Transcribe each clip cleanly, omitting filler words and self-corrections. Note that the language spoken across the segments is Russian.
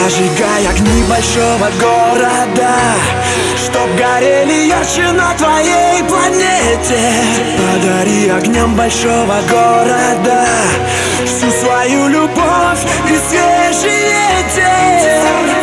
Зажигай огни большого города, чтоб горели ярче на твоей планете. Подари огням большого города всю свою любовь и свежий ветер.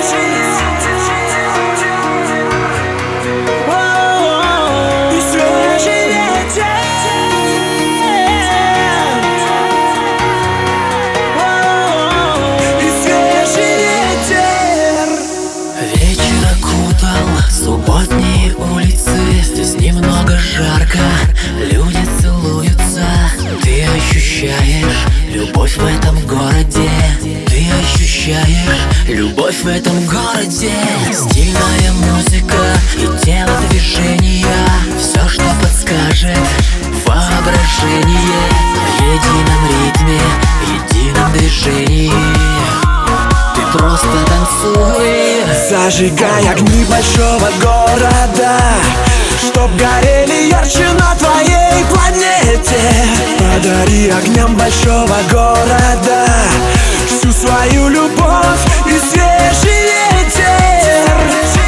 Субботние улицы, здесь немного жарко, люди целуются. Ты ощущаешь любовь в этом городе. Ты ощущаешь любовь в этом городе. Стильная музыка и телодвижения, все, что подскажет воображение. В едином ритме, едином движении ты просто танцуй. Зажигай огни большого города, чтоб горели ярче на твоей планете. Подари огням большого города всю свою любовь и свежий ветер.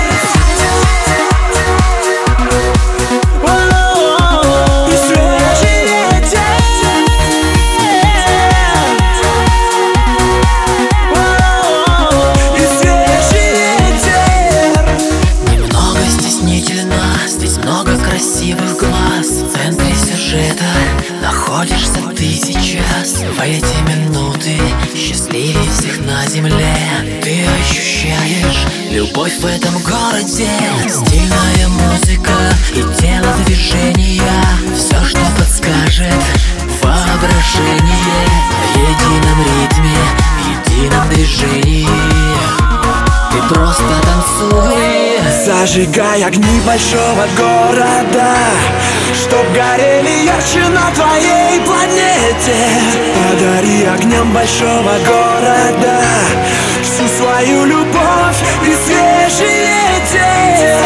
Красивых глаз в центре сюжета находишься ты сейчас. В эти минуты счастливее всех на земле. Ты ощущаешь любовь в этом городе. Стильная музыка и телодвижения, все, что подскажет воображение. В едином ритме, едином движении ты просто танцуй. Зажигай огни большого города, чтоб горели ярче на твоей планете. Подари огням большого города всю свою любовь и свежий ветер.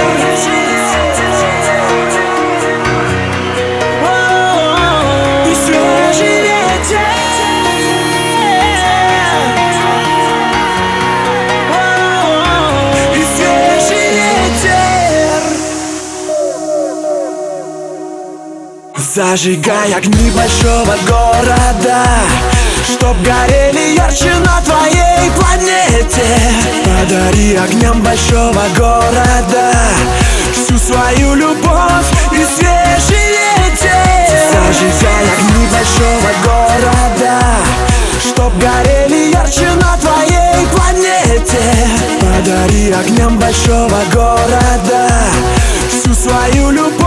Зажигай огни большого города, чтоб горели ярче на твоей планете. Подари огням большого города всю свою любовь и свежий ветер. Зажигай огни большого города, чтоб горели ярче на твоей планете. Подари огням большого города всю свою любовь